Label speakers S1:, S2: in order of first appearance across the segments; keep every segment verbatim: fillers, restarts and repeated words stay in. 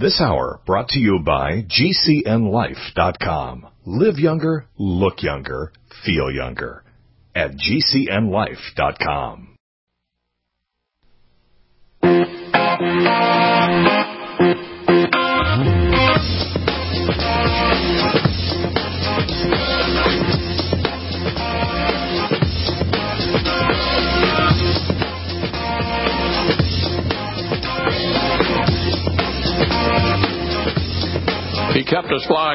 S1: This hour brought to you by G C N life dot com. Live younger, look younger, feel younger at G C N life dot com.
S2: He kept us flying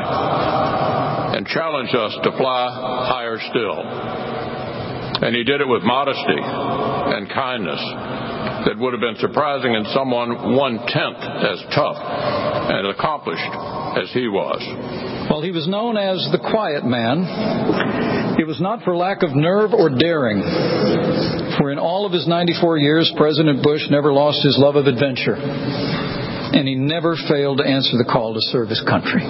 S2: high and challenged us to fly higher still. And he did it with modesty and kindness that would have been surprising in someone one-tenth as tough and accomplished as he was.
S3: Well, he was known as the quiet man. It was not for lack of nerve or daring, for in all of his ninety-four years, President Bush never lost his love of adventure. And he never failed to answer the call to serve his country.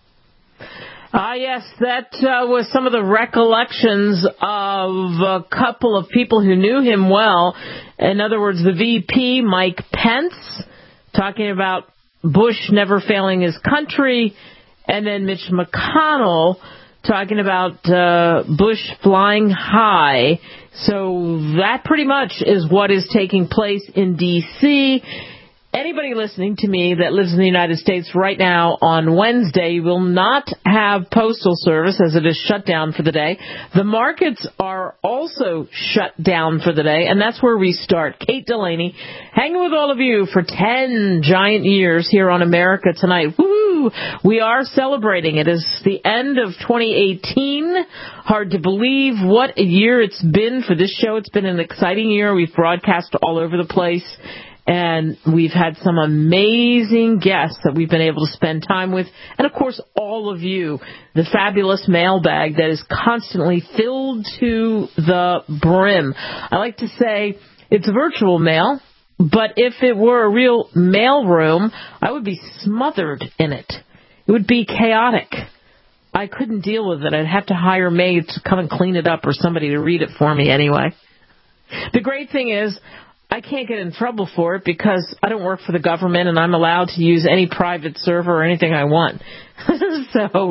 S4: Ah, yes, that uh, was some of the recollections of a couple of people who knew him well. In other words, the V P, Mike Pence, talking about Bush never failing his country, and then Mitch McConnell talking about uh, Bush flying high. So that pretty much is what is taking place in D C Anybody listening to me that lives in the United States right now on Wednesday will not have Postal Service as it is shut down for the day. The markets are also shut down for the day, and that's where we start. Kate Delaney, hanging with all of you for ten giant years here on America Tonight. Woo! We are celebrating. It is the end of twenty eighteen. Hard to believe what a year it's been for this show. It's been an exciting year. We've broadcast all over the place. And we've had some amazing guests that we've been able to spend time with. And, of course, all of you, the fabulous mailbag that is constantly filled to the brim. I like to say it's virtual mail, but if it were a real mail room, I would be smothered in it. It would be chaotic. I couldn't deal with it. I'd have to hire maids to come and clean it up or somebody to read it for me anyway. The great thing is, I can't get in trouble for it because I don't work for the government and I'm allowed to use any private server or anything I want. So,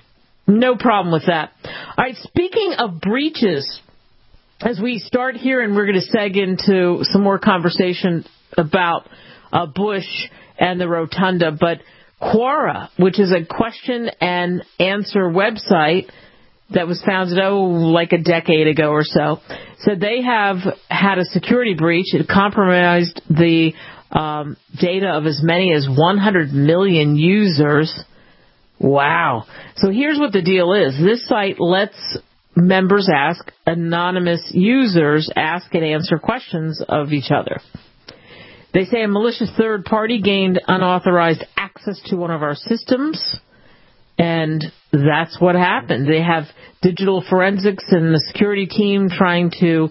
S4: no problem with that. All right, speaking of breaches, as we start here and we're going to seg into some more conversation about uh, Bush and the Rotunda, but Quora, which is a question and answer website that was founded, oh, like a decade ago or so, said they have had a security breach. It compromised the um, data of as many as one hundred million users. Wow. So here's what the deal is. This site lets members ask, anonymous users ask and answer questions of each other. They say a malicious third party gained unauthorized access to one of our systems. And that's what happened. They have digital forensics and the security team trying to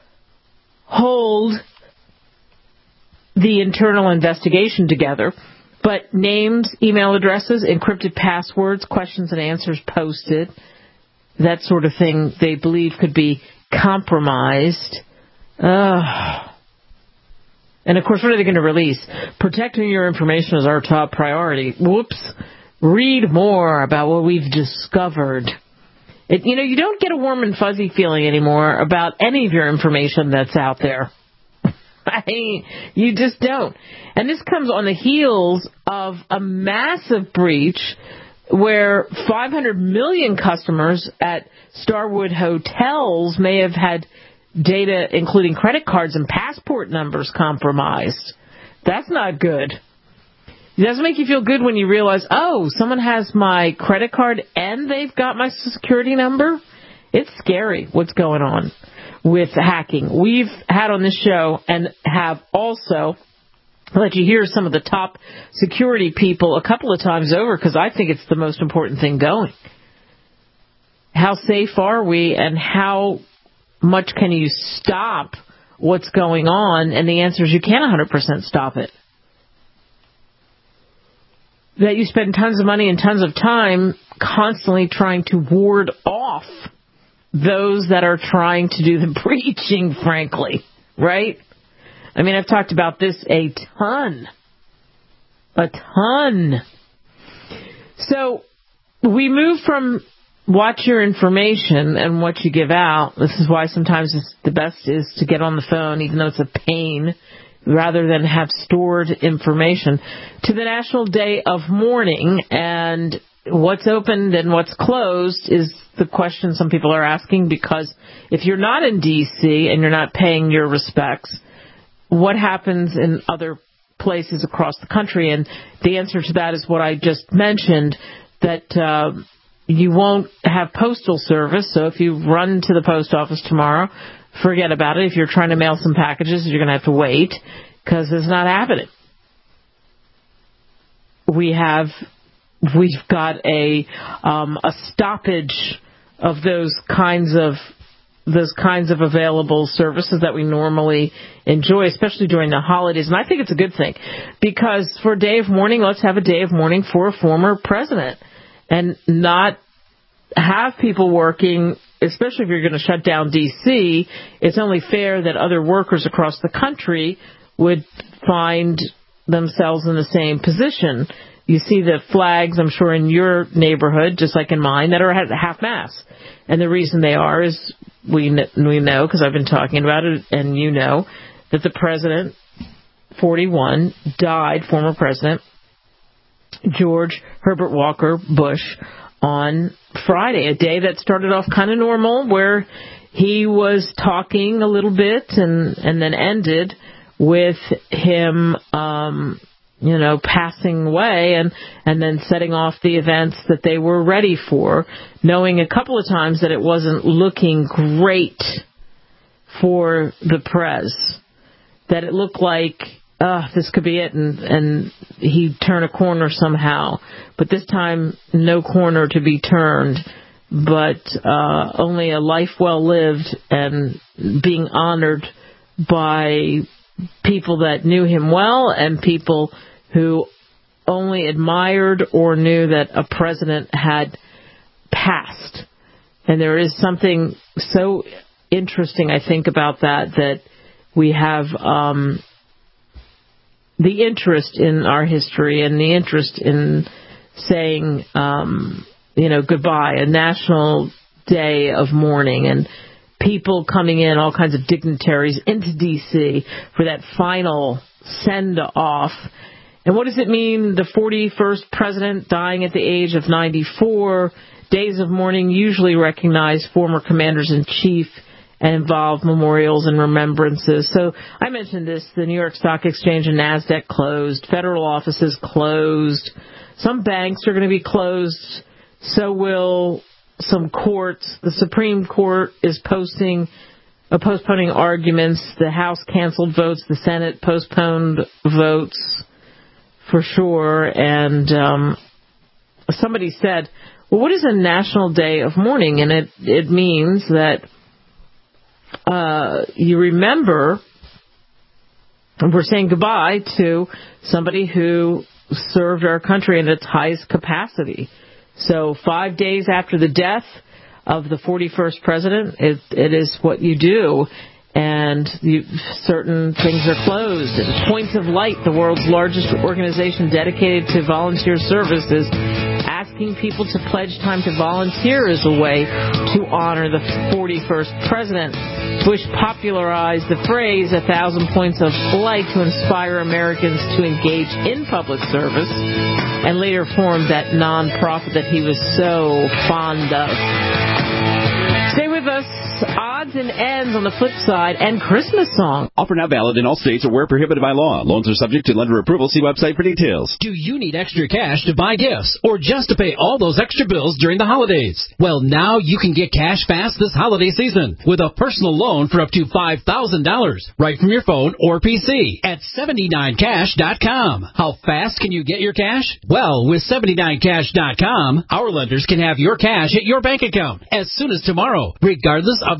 S4: hold the internal investigation together. But names, email addresses, encrypted passwords, questions and answers posted, that sort of thing they believe could be compromised. Uh, and, of course, what are they going to release? Protecting your information is our top priority. Whoops. Read more about what we've discovered. It, you know, you don't get a warm and fuzzy feeling anymore about any of your information that's out there. I mean, you just don't. And this comes on the heels of a massive breach where five hundred million customers at Starwood Hotels may have had data, including credit cards and passport numbers, compromised. That's not good. It doesn't make you feel good when you realize, oh, someone has my credit card and they've got my security number. It's scary what's going on with hacking. We've had on this show and have also let you hear some of the top security people a couple of times over because I think it's the most important thing going. How safe are we and how much can you stop what's going on? And the answer is you can't one hundred percent stop it. That you spend tons of money and tons of time constantly trying to ward off those that are trying to do the breaching, frankly, right? I mean, I've talked about this a ton A ton. So we move from watch your information and what you give out. This is why sometimes it's, the best is to get on the phone, even though it's a pain, rather than have stored information, to the National Day of Mourning. And what's opened and what's closed is the question some people are asking, because if you're not in D C and you're not paying your respects, what happens in other places across the country? And the answer to that is what I just mentioned, that uh, you won't have postal service. So if you run to the post office tomorrow, forget about it. If you're trying to mail some packages, you're going to have to wait, because it's not happening. We have, we've got a um, a stoppage of those kinds of those kinds of available services that we normally enjoy, especially during the holidays. And I think it's a good thing, because for a day of mourning, let's have a day of mourning for a former president and not have people working, especially if you're going to shut down D C. It's only fair that other workers across the country would find themselves in the same position. You see the flags, I'm sure, in your neighborhood, just like in mine, that are at half-mast. And the reason they are is we we know, because I've been talking about it, and you know, that the president, forty-one, died, former president, George Herbert Walker Bush, on Friday, a day that started off kind of normal, where he was talking a little bit and, and then ended with him, um, you know, passing away and, and then setting off the events that they were ready for, knowing a couple of times that it wasn't looking great for the prez, that it looked like, uh, this could be it, and, and he'd turn a corner somehow. But this time, no corner to be turned, but uh, only a life well lived and being honored by people that knew him well and people who only admired or knew that a president had passed. And there is something so interesting, I think, about that, that we have um, the interest in our history and the interest in saying, um, you know, goodbye, a national day of mourning, and people coming in, all kinds of dignitaries into D C for that final send-off. And what does it mean, the forty-first president dying at the age of ninety-four? Days of mourning usually recognize former commanders-in-chief and involve memorials and remembrances. So I mentioned this, the New York Stock Exchange and NASDAQ closed, federal offices closed, some banks are going to be closed, so will some courts. The Supreme Court is posting, uh, postponing arguments. The House canceled votes. The Senate postponed votes for sure. And um, somebody said, well, what is a national day of mourning? And it, it means that uh, you remember, we're saying goodbye to somebody who served our country in its highest capacity. So five days after the death of the forty-first president, it, it is what you do. And you, certain things are closed. Points of Light, the world's largest organization dedicated to volunteer service, is asking people to pledge time to volunteer as a way to honor the forty-first president. Bush popularized the phrase "a thousand points of light" to inspire Americans to engage in public service, and later formed that nonprofit that he was so fond of. Stay with us. Odds and ends on the flip side, and Christmas song.
S5: Offer now valid in all states or where prohibited by law. Loans are subject to lender approval. See website for details.
S6: Do you need extra cash to buy gifts or just to pay all those extra bills during the holidays? Well, now you can get cash fast this holiday season with a personal loan for up to five thousand dollars right from your phone or P C at seventy-nine cash dot com. How fast can you get your cash? Well, with seventy-nine cash dot com, our lenders can have your cash at your bank account as soon as tomorrow, regardless of your credit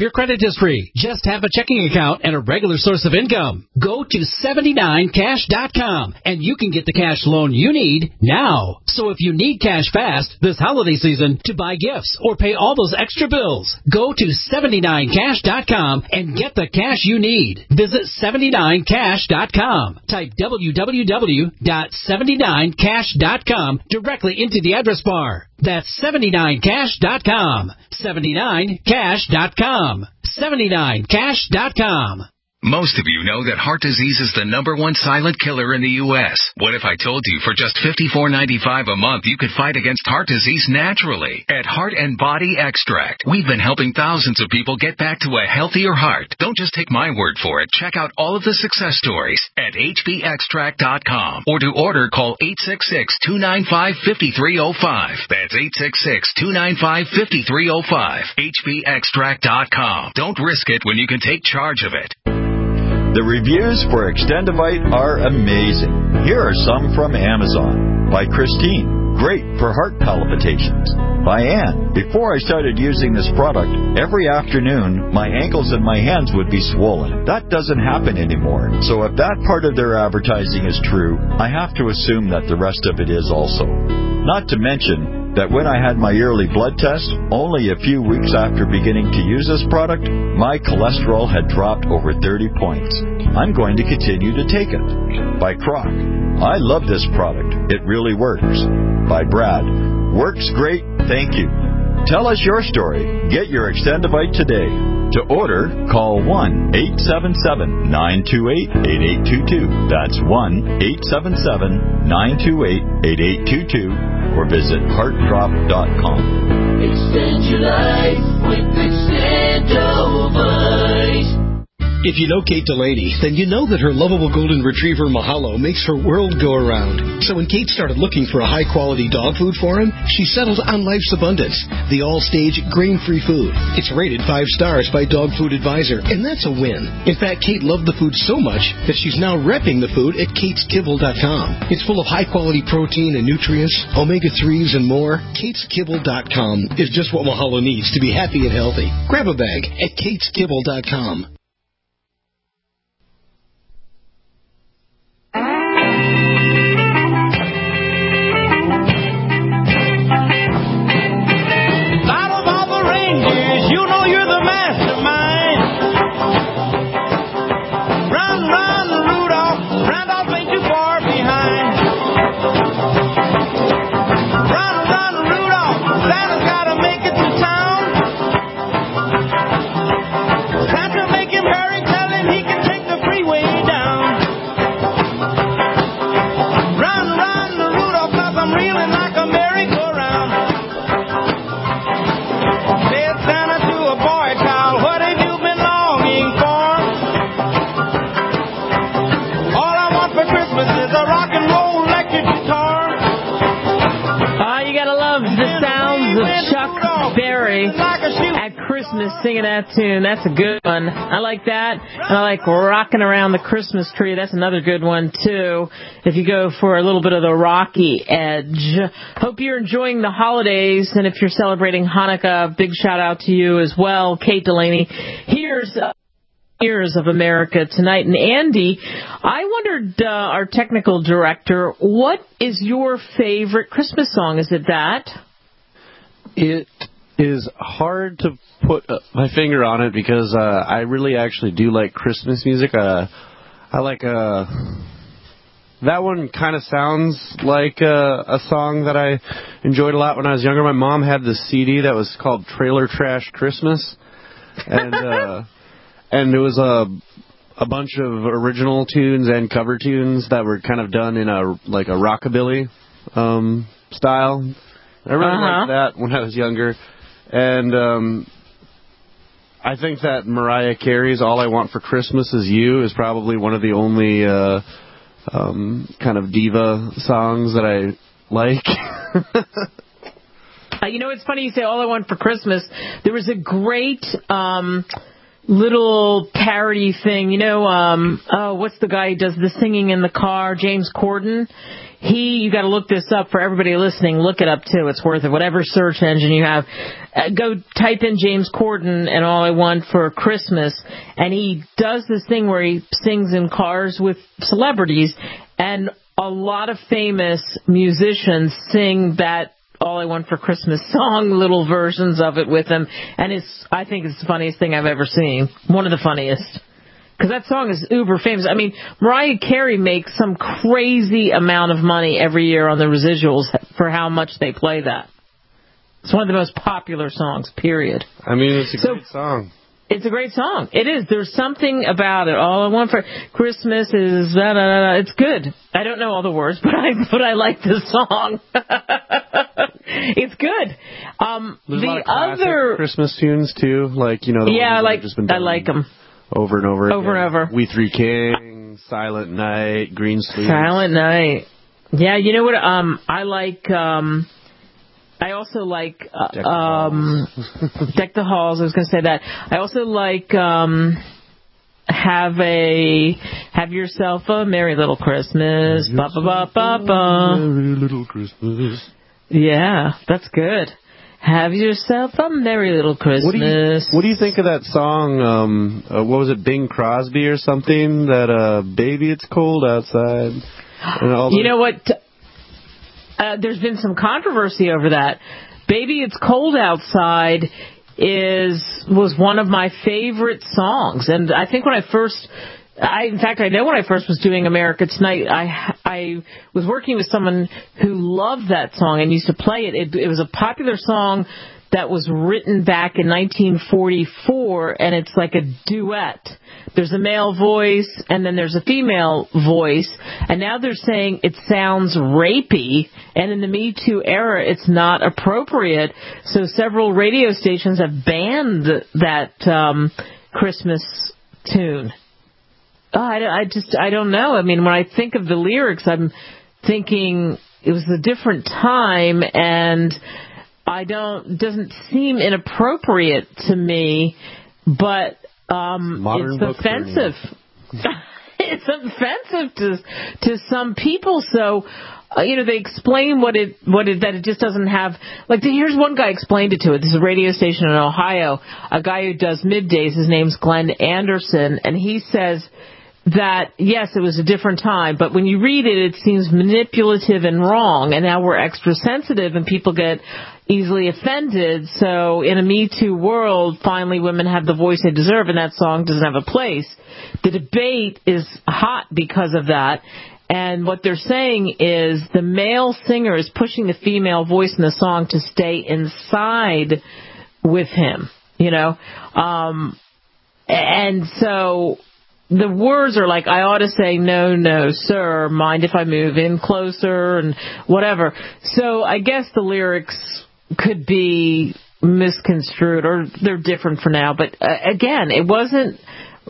S6: free. Just have a checking account and a regular source of income. Go to seventy-nine cash dot com and you can get the cash loan you need now. So if you need cash fast this holiday season to buy gifts or pay all those extra bills, go to seventy-nine cash dot com and get the cash you need. Visit seventy-nine cash dot com. Type w w w dot seventy-nine cash dot com directly into the address bar. That's seventy-nine cash dot com. seventy-nine cash dot com. seventy-nine cash dot com.
S7: Most of you know that heart disease is the number one silent killer in the U S What if I told you for just fifty-four ninety-five a month you could fight against heart disease naturally? At Heart and Body Extract, we've been helping thousands of people get back to a healthier heart. Don't just take my word for it. Check out all of the success stories at h b extract dot com. Or to order, call eight six six, two nine five, five three zero five. That's eight six six, two nine five, five three zero five. h b extract dot com. Don't risk it when you can take charge of it.
S8: The reviews for Extendivite are amazing. Here are some from Amazon. By Christine, great for heart palpitations. By Ann, before I started using this product, every afternoon my ankles and my hands would be swollen. That doesn't happen anymore. So if that part of their advertising is true, I have to assume that the rest of it is also. Not to mention that when I had my yearly blood test, only a few weeks after beginning to use this product, my cholesterol had dropped over thirty points. I'm going to continue to take it. By Croc, I love this product. It really works. By Brad, works great, thank you. Tell us your story. Get your Extendivite today. To order, call one eight seven seven, nine two eight, eight eight two two. That's one eight seven seven, nine two eight, eight eight two two. Or visit heart drop dot com.
S9: Extend your life with Extendivite.
S10: If you know Kate Delaney, then you know that her lovable golden retriever Mahalo makes her world go around. So when Kate started looking for a high-quality dog food for him, she settled on Life's Abundance, the all-stage grain-free food. It's rated five stars by Dog Food Advisor, and that's a win. In fact, Kate loved the food so much that she's now repping the food at kates kibble dot com. It's full of high-quality protein and nutrients, omega threes, and more. kates kibble dot com is just what Mahalo needs to be happy and healthy. Grab a bag at kates kibble dot com.
S4: Singing that tune. That's a good one. I like that. And I like Rocking Around the Christmas Tree. That's another good one, too, if you go for a little bit of the rocky edge. Hope you're enjoying the holidays. And if you're celebrating Hanukkah, big shout out to you as well, Kate Delaney. Here's uh, Years of America tonight. And Andy, I wondered, uh, our technical director, what is your favorite Christmas song? Is it that?
S11: It is hard to put my finger on it because uh, I really actually do like Christmas music. Uh, I like uh, that one. Kind of sounds like uh, a song that I enjoyed a lot when I was younger. My mom had this C D that was called Trailer Trash Christmas, and uh, and it was a a bunch of original tunes and cover tunes that were kind of done in a like a rockabilly um, style. I really
S4: uh-huh.
S11: liked that when I was younger. And um, I think that Mariah Carey's All I Want for Christmas Is You is probably one of the only uh, um, kind of diva songs that I like.
S4: uh, you know, it's funny you say All I Want for Christmas. There was a great um, little parody thing. You know, um, oh, what's the guy who does the singing in the car? James Corden. he, you got to look this up for everybody listening. Look it up too. It's worth it. Whatever search engine you have, uh, go type in James Corden and All I Want for Christmas, and he does this thing where he sings in cars with celebrities, and a lot of famous musicians sing that All I Want for Christmas song, little versions of it with him, and it's, I think it's the funniest thing I've ever seen. One of the funniest. Because that song is uber famous. I mean, Mariah Carey makes some crazy amount of money every year on the residuals for how much they play that. It's one of the most popular songs, period.
S11: I mean, it's a
S4: so,
S11: great song.
S4: It's a great song. It is. There's something about it. All I Want for Christmas is... Da, da, da, da. It's good. I don't know all the words, but I but I like the song. It's good. Um,
S11: There's
S4: the
S11: a lot of classic
S4: other
S11: Christmas tunes, too. Like, you know, the
S4: yeah,
S11: ones
S4: I like,
S11: that have just been
S4: I like them.
S11: Over and over
S4: Over
S11: again.
S4: and over.
S11: We Three Kings, Silent Night, Green Sleeves.
S4: Silent Night. Yeah, you know what? Um, I like. Um, I also like uh,
S11: Deck the
S4: um, Deck the Halls. I was going to say that. I also like um, have a have yourself a merry little Christmas. Ba ba ba ba ba.
S11: Merry little Christmas.
S4: Yeah, that's good. Have yourself a merry little Christmas.
S11: What do you, what do you think of that song? Um, uh, what was it, Bing Crosby or something? That uh, baby, it's cold outside. And all
S4: you know what? Uh, there's been some controversy over that. Baby, It's Cold Outside is was one of my favorite songs, and I think when I first. I, in fact, I know when I first was doing America Tonight, I I was working with someone who loved that song and used to play it. It, it was a popular song that was written back in nineteen forty-four, and it's like a duet. There's a male voice, and then there's a female voice, and now they're saying it sounds rapey, and in the Me Too era, it's not appropriate. So several radio stations have banned that um, Christmas tune. Oh, I, I just, I don't know. I mean, when I think of the lyrics, I'm thinking it was a different time, and I don't, it doesn't seem inappropriate to me, but um,
S11: Modern
S4: it's offensive. It's offensive to to some people. So, uh, you know, they explain what it what it that it just doesn't have. Like, here's one guy explained it to it. This is a radio station in Ohio. A guy who does middays. His name's Glenn Anderson, and he says that, yes, it was a different time, but when you read it, it seems manipulative and wrong, and now we're extra sensitive and people get easily offended. So in a Me Too world, finally women have the voice they deserve, and that song doesn't have a place. The debate is hot because of that, and what they're saying is the male singer is pushing the female voice in the song to stay inside with him, you know, um, and so the words are like, I ought to say, no, no, sir, mind if I move in closer, and whatever. So I guess the lyrics could be misconstrued, or they're different for now. But uh, again, it wasn't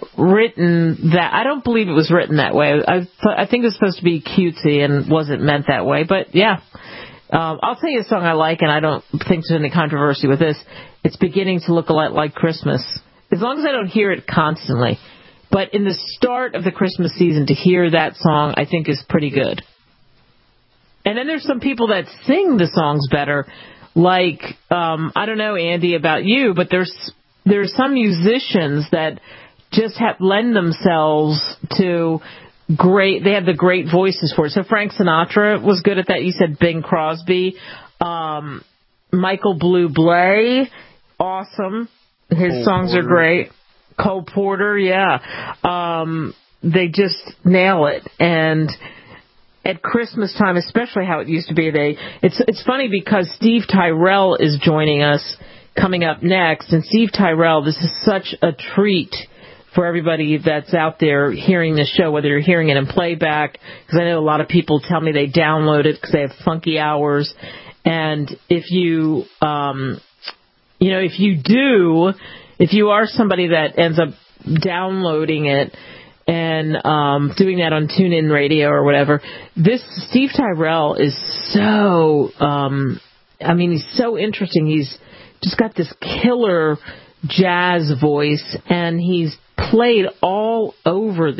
S4: written that, I don't believe it was written that way. I, th- I think it was supposed to be cutesy and wasn't meant that way. But yeah, um, I'll tell you a song I like, and I don't think there's any controversy with this. It's beginning to look a lot like Christmas. As long as I don't hear it constantly. But in the start of the Christmas season, to hear that song, I think is pretty good. And then there's some people that sing the songs better. Like, um, I don't know, Andy, about you, but there's there's some musicians that just have lend themselves to great, they have the great voices for it. So Frank Sinatra was good at that. You said Bing Crosby. Um, Michael Bublé, awesome. His Cole songs Porter. Are great. Cole Porter, yeah. Um, they just nail it. And at Christmas time, especially how it used to be, they it's it's funny because Steve Tyrell is joining us coming up next. And Steve Tyrell, this is such a treat for everybody that's out there hearing this show, whether you're hearing it in playback, because I know a lot of people tell me they download it because they have funky hours. And if you, um, you know, if you do, if you are somebody that ends up downloading it and um, doing that on TuneIn Radio or whatever, this Steve Tyrell is so, um, I mean, he's so interesting. He's just got this killer jazz voice, and he's played all over this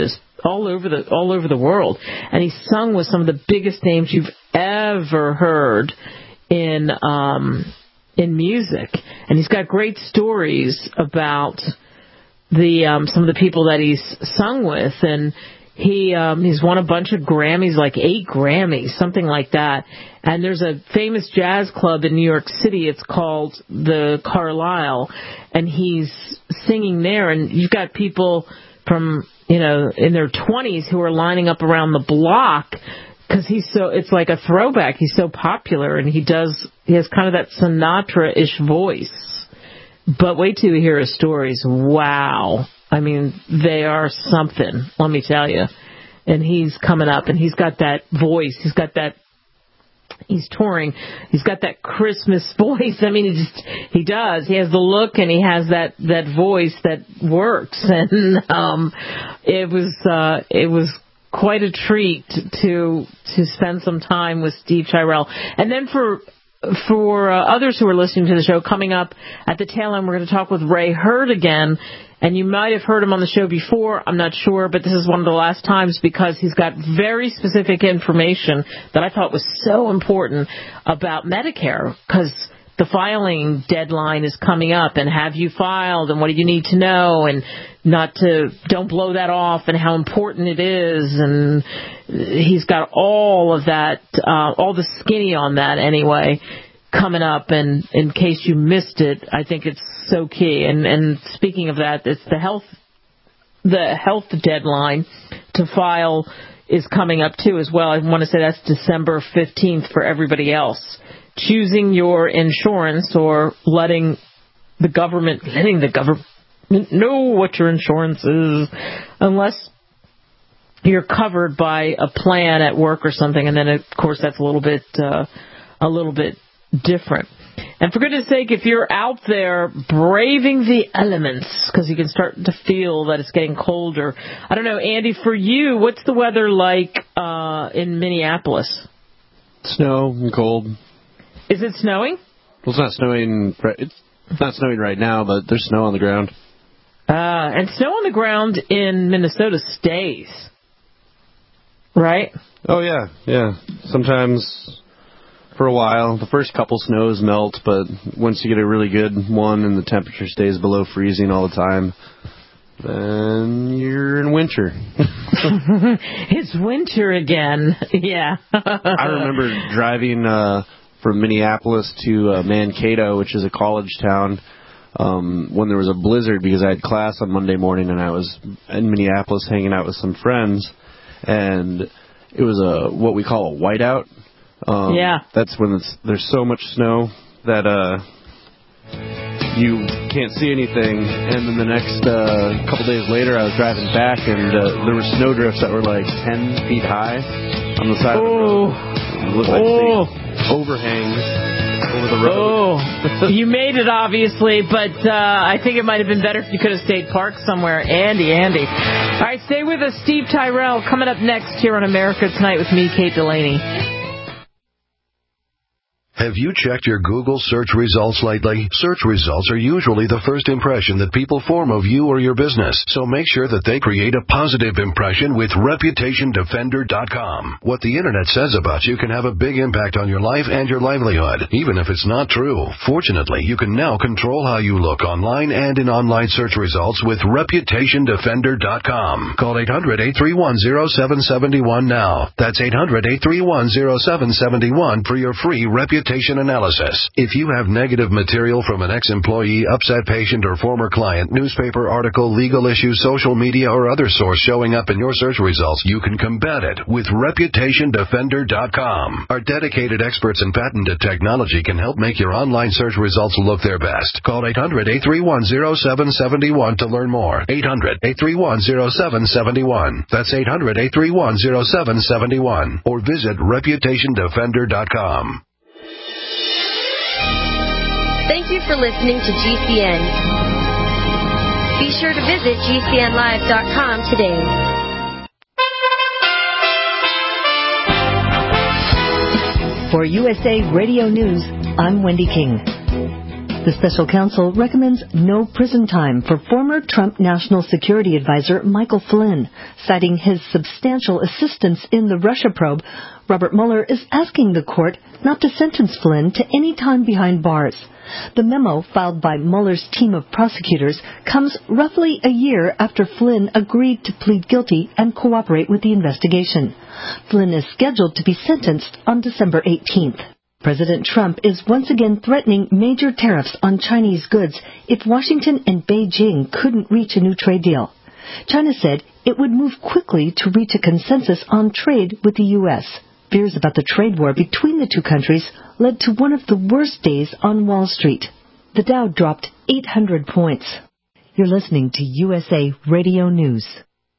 S4: all over the all over the world, and he's sung with some of the biggest names you've ever heard in um, in music, and he's got great stories about the um, some of the people that he's sung with, and he um, he's won a bunch of Grammys, like eight Grammys, something like that. And there's a famous jazz club in New York City. It's called the Carlisle, and he's singing there. And you've got people from, you know, in their twenties who are lining up around the block because he's so, it's like a throwback. He's so popular, and he does, he has kind of that Sinatra-ish voice. But wait till you hear his stories. Wow. I mean, they are something, let me tell you. And he's coming up, and he's got that voice. He's got that, he's touring. He's got that Christmas voice. I mean, he just, he does. He has the look, and he has that, that voice that works. And um, it was uh, it was quite a treat to to spend some time with Steve Tyrell. And then for for uh, others who are listening to the show, coming up at the tail end, we're going to talk with Ray Hurd again. And you might have heard him on the show before, I'm not sure, but this is one of the last times because he's got very specific information that I thought was so important about Medicare, because the filing deadline is coming up, and have you filed, and what do you need to know, and not to, don't blow that off, and how important it is, and he's got all of that, uh, all the skinny on that anyway, coming up. And in case you missed it, I think it's so key. And, and speaking of that, it's the health, the health deadline to file is coming up too as well. I want to say that's December fifteenth for everybody else. Choosing your insurance, or letting the government, letting the government know what your insurance is, unless you're covered by a plan at work or something. And then of course that's a little bit, uh, a little bit different. And for goodness sake, if you're out there braving the elements, because you can start to feel that it's getting colder. I don't know, Andy, for you, what's the weather like uh, in Minneapolis?
S11: Snow and cold.
S4: Is it snowing?
S11: Well, it's not snowing. It's not snowing right now, but there's snow on the ground.
S4: Uh, and snow on the ground in Minnesota stays, right?
S11: Oh yeah, yeah. Sometimes. For a while, the first couple snows melt, but once you get a really good one and the temperature stays below freezing all the time, then you're in winter.
S4: It's winter again. Yeah.
S11: I remember driving uh, from Minneapolis to uh, Mankato, which is a college town, um, when there was a blizzard, because I had class on Monday morning and I was in Minneapolis hanging out with some friends, and it was a what we call a whiteout. Um,
S4: yeah.
S11: That's when it's, there's so much snow that uh, you can't see anything. And then the next uh, couple days later, I was driving back, and uh, there were snowdrifts that were like ten feet high on the side
S4: oh.
S11: of the road. It looked like
S4: oh.
S11: overhangs over the road.
S4: Oh, you made it, obviously, but uh, I think it might have been better if you could have stayed parked somewhere. Andy, Andy. All right, stay with us. Steve Tyrell coming up next here on America Tonight with me, Kate Delaney.
S12: Have you checked your Google search results lately? Search results are usually the first impression that people form of you or your business, so make sure that they create a positive impression with Reputation Defender dot com. What the Internet says about you can have a big impact on your life and your livelihood, even if it's not true. Fortunately, you can now control how you look online and in online search results with Reputation Defender dot com. Call eight hundred, eight three one, zero seven seven one now. That's eight hundred, eight three one, zero seven seven one for your free reputation analysis. If you have negative material from an ex-employee, upset patient, or former client, newspaper article, legal issue, social media, or other source showing up in your search results, you can combat it with Reputation Defender dot com. Our dedicated experts in patented technology can help make your online search results look their best. Call eight hundred, eight three one, zero seven seven one to learn more. eight hundred, eight three one, zero seven seven one. That's eight hundred, eight three one, zero seven seven one. Or visit Reputation Defender dot com.
S13: Thank you for listening to G C N. Be sure to visit G C N live dot com today.
S14: For U S A Radio News, I'm Wendy King. The special counsel recommends no prison time for former Trump National Security Advisor Michael Flynn. Citing his substantial assistance in the Russia probe, Robert Mueller is asking the court not to sentence Flynn to any time behind bars. The memo filed by Mueller's team of prosecutors comes roughly a year after Flynn agreed to plead guilty and cooperate with the investigation. Flynn is scheduled to be sentenced on December eighteenth. President Trump is once again threatening major tariffs on Chinese goods if Washington and Beijing couldn't reach a new trade deal. China said it would move quickly to reach a consensus on trade with the U S Fears about the trade war between the two countries led to one of the worst days on Wall Street. The Dow dropped eight hundred points. You're listening to U S A Radio News.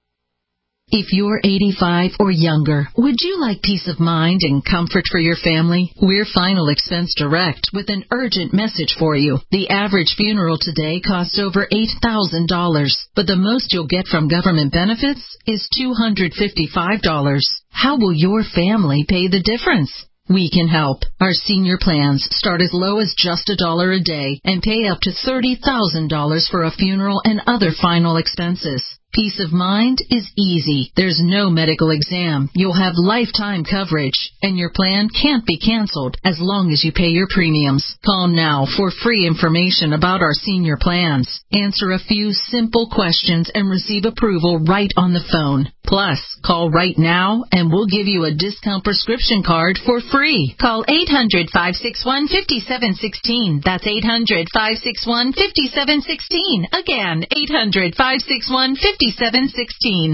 S15: If you're eighty-five or younger, would you like peace of mind and comfort for your family? We're Final Expense Direct with an urgent message for you. The average funeral today costs over eight thousand dollars, but the most you'll get from government benefits is two hundred fifty-five dollars. How will your family pay the difference? We can help. Our senior plans start as low as just a dollar a day and pay up to thirty thousand dollars for a funeral and other final expenses. Peace of mind is easy. There's no medical exam. You'll have lifetime coverage, and your plan can't be canceled as long as you pay your premiums. Call now for free information about our senior plans. Answer a few simple questions and receive approval right on the phone. Plus, call right now and we'll give you a discount prescription card for free. Call eight hundred, five six one, five seven one six. That's eight hundred, five six one, five seven one six. Again, eight hundred, five six one, five seven one six.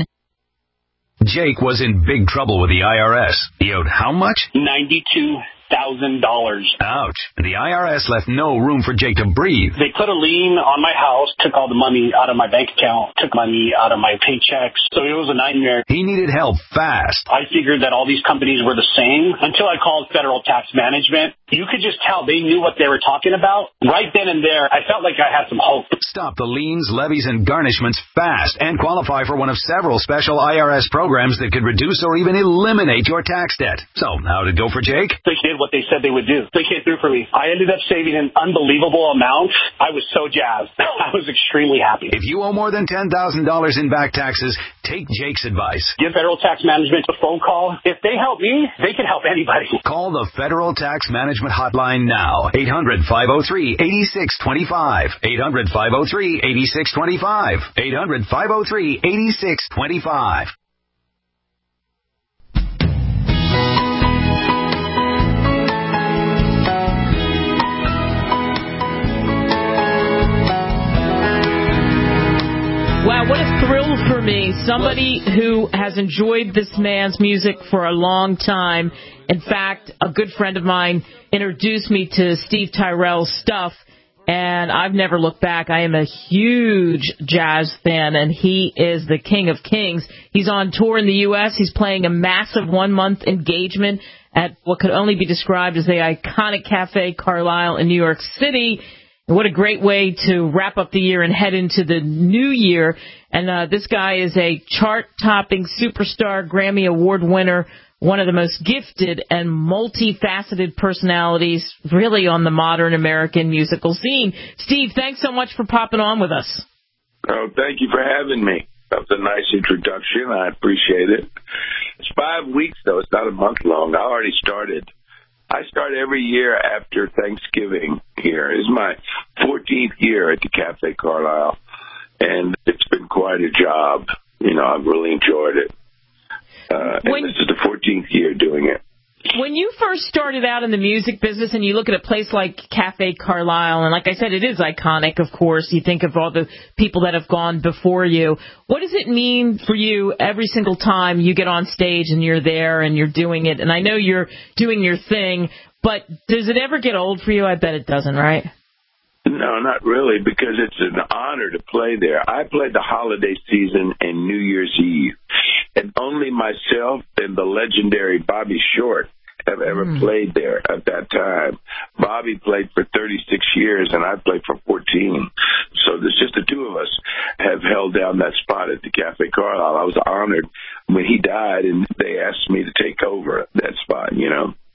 S16: Jake was in big trouble with the I R S. He owed how much?
S17: ninety-two thousand dollars.
S16: Ouch. The I R S left no room for Jake to breathe.
S17: They put a lien on my house, took all the money out of my bank account, took money out of my paychecks. So it was a nightmare.
S16: He needed help fast.
S17: I figured that all these companies were the same until I called Federal Tax Management. You could just tell they knew what they were talking about. Right then and there, I felt like I had some hope.
S16: Stop the liens, levies, and garnishments fast and qualify for one of several special I R S programs that could reduce or even eliminate your tax debt. So, how did it go for Jake?
S17: They did what they said they would do. They came through for me. I ended up saving an unbelievable amount. I was so jazzed. I was extremely happy.
S16: If you owe more than ten thousand dollars in back taxes, take Jake's advice.
S17: Give Federal Tax Management a phone call. If they help me, they can help anybody.
S16: Call the Federal Tax Management Hotline now. eight hundred, five oh three, eight six two five. eight hundred, five oh three, eight six two five. eight hundred, five oh three, eight six two five.
S4: Wow, what a thrill for me. Somebody who has enjoyed this man's music for a long time. In fact, a good friend of mine introduced me to Steve Tyrell's stuff, and I've never looked back. I am a huge jazz fan, and he is the king of kings. He's on tour in the U S He's playing a massive one-month engagement at what could only be described as the iconic Cafe Carlyle in New York City. What a great way to wrap up the year and head into the new year. And uh, this guy is a chart-topping superstar, Grammy Award winner, one of the most gifted and multifaceted personalities really on the modern American musical scene. Steve, thanks so much for popping on with us.
S18: Oh, thank you for having me. That was a nice introduction. I appreciate it. It's five weeks, though. It's not a month long. I already started. I start every year after Thanksgiving here. It's my fourteenth year at the Cafe Carlyle, and it's been quite a job. You know, I've really enjoyed it. Uh, and when, this is the fourteenth year doing it.
S4: When you first started out in the music business and you look at a place like Cafe Carlyle, and like I said, it is iconic, of course. You think of all the people that have gone before you. What does it mean for you every single time you get on stage and you're there and you're doing it? And I know you're doing your thing, but does it ever get old for you? I bet it doesn't, right?
S18: No, not really, because it's an honor to play there. I played the holiday season and New Year's Eve, and only myself and the legendary Bobby Short have ever mm. played there at that time. Bobby played for thirty-six years, and I played for fourteen. So there's just the two of us have held down that spot at the Cafe Carlyle. I was honored when he died, and they asked me to take over that spot, you know.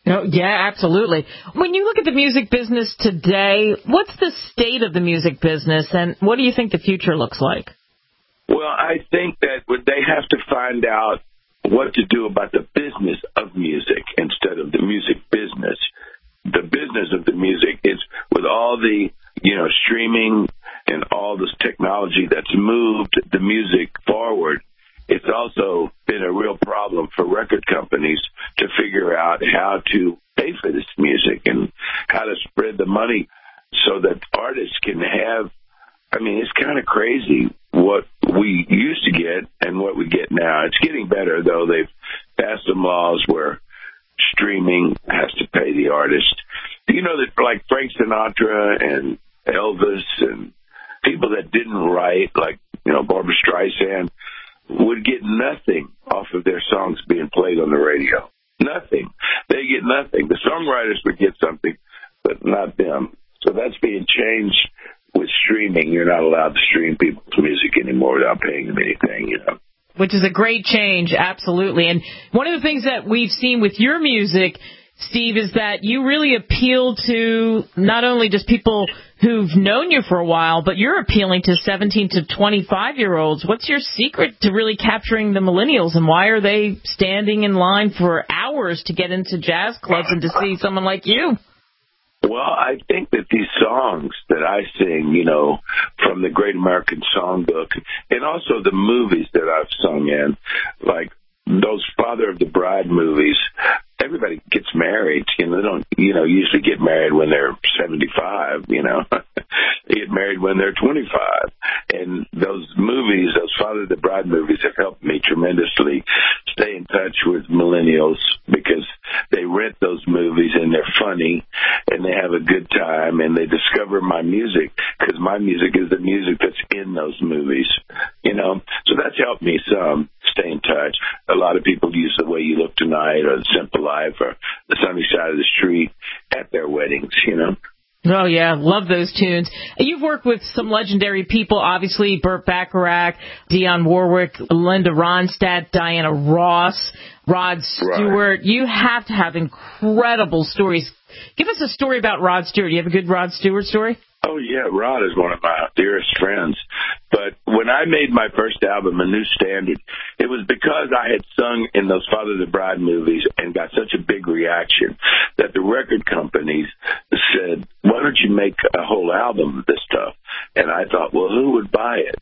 S4: Oh, yeah, absolutely. When you look at the music business today, what's the state of the music business, and what do you think the future looks like?
S18: Well, I think that they have to find out what to do about the business of music instead of the music business. The business of the music is with all the, you know, streaming and all this technology that's moved the music forward. It's also been a real problem for record companies to figure out how to pay for this music and how to spread the money so that artists can have, I mean, it's kind of crazy what we used to get and what we get now. It's getting better, though. They've passed some laws where streaming has to pay the artist. You know that like Frank Sinatra and Elvis and people that didn't write, like, you know, Barbra Streisand, would get nothing off of their songs being played on the radio. Nothing. They get nothing. The songwriters would get something, but not them. So that's being changed with streaming. You're not allowed to stream people's music anymore without paying them anything, you know.
S4: Which is a great change, absolutely. And one of the things that we've seen with your music, Steve, is that you really appeal to not only just people who've known you for a while, but you're appealing to seventeen to twenty-five-year-olds. What's your secret to really capturing the millennials, and why are they standing in line for hours to get into jazz clubs and to see someone like you?
S18: Well, I think that these songs that I sing, you know, from the Great American Songbook, and also the movies that I've sung in, like those Father of the Bride movies, everybody gets married. You know, they don't, you know, usually get married when they're seventy-five, you know. They get married when they're twenty-five. And those movies, those Father of the Bride movies have helped me tremendously stay in touch with millennials because they rent those movies and they're funny and they have a good time and they discover my music because my music is the music that's in those movies, you know. So that's helped me some stay in touch. A lot of people use The Way You Look Tonight or The Simple Life or The Sunny Side of the Street at their weddings, you know.
S4: Oh, yeah, love those tunes. You've worked with some legendary people, obviously, Burt Bacharach, Dionne Warwick, Linda Ronstadt, Diana Ross, Rod Stewart. Right. You have to have incredible stories. Give us a story about Rod Stewart. Do you have a good Rod Stewart story?
S18: Oh, yeah, Rod is one of my dearest friends. But when I made my first album, A New Standard, it was because I had sung in those Father of the Bride movies and got such a big reaction that the record companies said, why don't you make a whole album of this stuff? And I thought, well, who would buy it?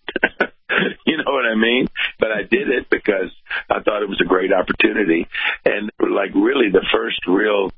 S18: You know what I mean? But I did it because I thought it was a great opportunity. And, like, really the first real